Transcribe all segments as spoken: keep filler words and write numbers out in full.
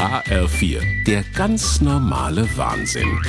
H R vier, der ganz normale Wahnsinn.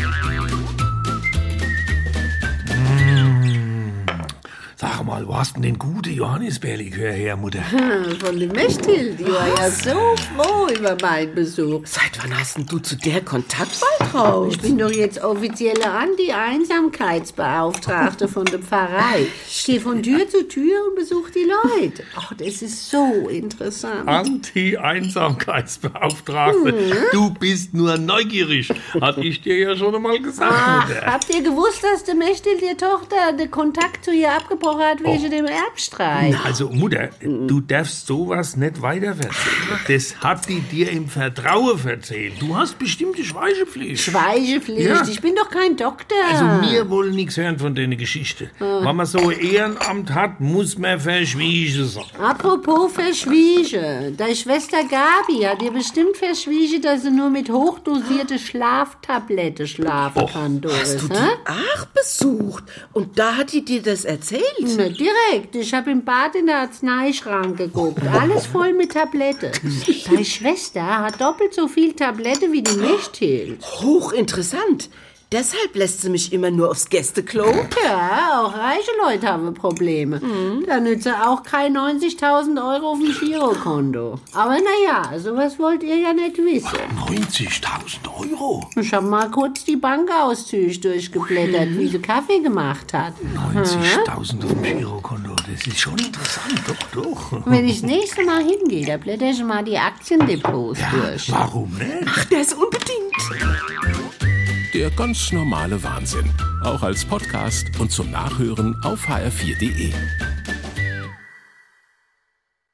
Sag mal, wo hast denn den guten Johannisbeerlikör her, Mutter? Von dem Mechthild. Die war ja so froh über meinen Besuch. Seit wann hast denn du zu der Kontaktwald raus? Ich bin doch jetzt offizielle Anti-Einsamkeitsbeauftragte von der Pfarrei. Ich gehe von Tür zu Tür und besuche die Leute. Ach, das ist so interessant. Anti-Einsamkeitsbeauftragte. Hm. Du bist nur neugierig. Hatte ich dir ja schon einmal gesagt, Ach, Mutter. Habt ihr gewusst, dass der Mechthild, die Tochter, den Kontakt zu ihr abgebrochen hat wegen oh. dem Erbstreit? Also, Mutter, du darfst sowas nicht weiter erzählen. Das hat die dir im Vertrauen erzählt. Du hast bestimmte Schweigepflicht. Schweigepflicht? Ja. Ich bin doch kein Doktor. Also, wir wollen nichts hören von deiner Geschichte. Oh. Wenn man so ein Ehrenamt hat, muss man verschwiegen sein. Apropos verschwiegen. Deine Schwester Gabi hat dir bestimmt verschwiegen, dass sie nur mit hochdosierte Schlaftablette schlafen oh. kann, Doris. Hast du die Ach besucht? Und da hat die dir das erzählt? Na, direkt. Ich habe im Bad in der Arzneischrank geguckt. Alles voll mit Tablette. Deine Schwester hat doppelt so viel Tablette wie die Mechthild. Hochinteressant. Deshalb lässt sie mich immer nur aufs Gästeklo. Ja, auch reiche Leute haben Probleme. Mhm. Da nützt auch kein neunzigtausend Euro auf dem Girokonto. Aber naja, sowas wollt ihr ja nicht wissen. neunzigtausend Euro? Ich habe mal kurz die Bankauszüge durchgeblättert, wie sie Kaffee gemacht hat. neunzigtausend auf dem Girokonto, das ist schon interessant, doch, doch. Wenn ich das nächste Mal hingehe, da blätter ich mal die Aktiendepots ja, durch. Warum nicht? Ach, das unbedingt. Der ganz normale Wahnsinn. Auch als Podcast und zum Nachhören auf h r vier punkt d e.